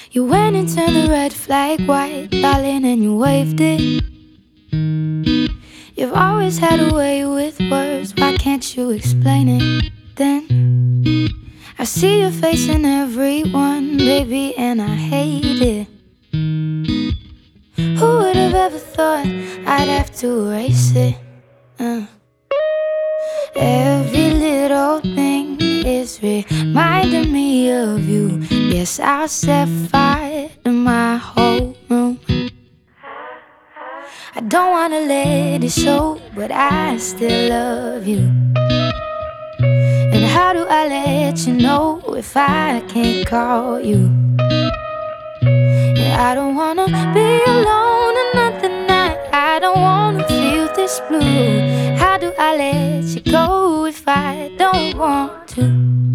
You went and turned the red flag white, darling, and you waved it. You've always had a way with words, why can't you explain it then? I see your face in everyone, baby, and I hate it. Who would have ever thought I'd have to erase it? Every little thing is reminding me of you. Yes, I'll set fire to my whole room. I don't wanna let it show, but I still love you. And how do I let you know if I can't call you? Yeah, I don't wanna be alone another night. I don't wanna feel this blue. How do I let you go if I don't want to?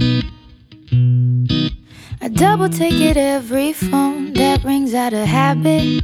I double take it every phone that rings out of habit.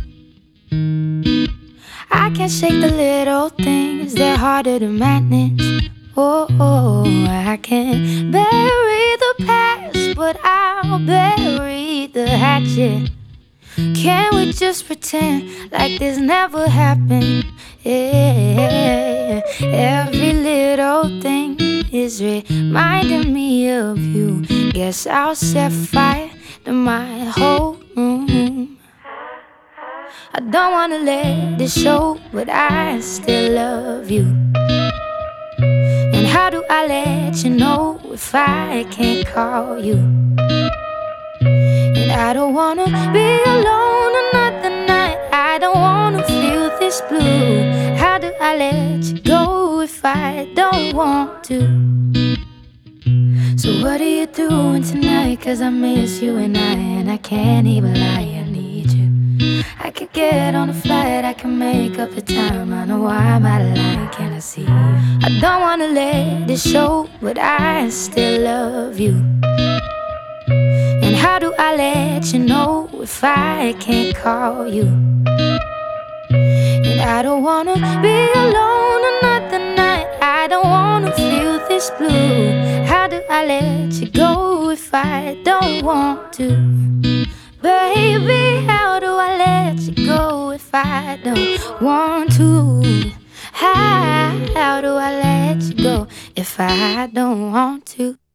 I can't shake the little things, they're harder to manage. Oh, I can't bury the past, but I'll bury the hatchet. Can we just pretend like this never happened? Yeah, every little thing is reminding me of you. Guess I'll set fire to my whole room. I don't wanna let it show, but I still love you. And how do I let you know if I can't call you? And I don't wanna be alone another night. I don't wanna feel this blue. How do I let you go if I don't want to? So what are you doing tonight? 'Cause I miss you and I can't even lie, I need you. I could get on a flight, I can make up the time. I know I'm out of line, can I see you? I don't wanna let it show, but I still love you. And how do I let you know if I can't call you? And I don't wanna be alone another night. I don't wanna feel this blue. How do I let you go if I don't want to? Baby, how do I let you go if I don't want to? How do I let you go if I don't want to?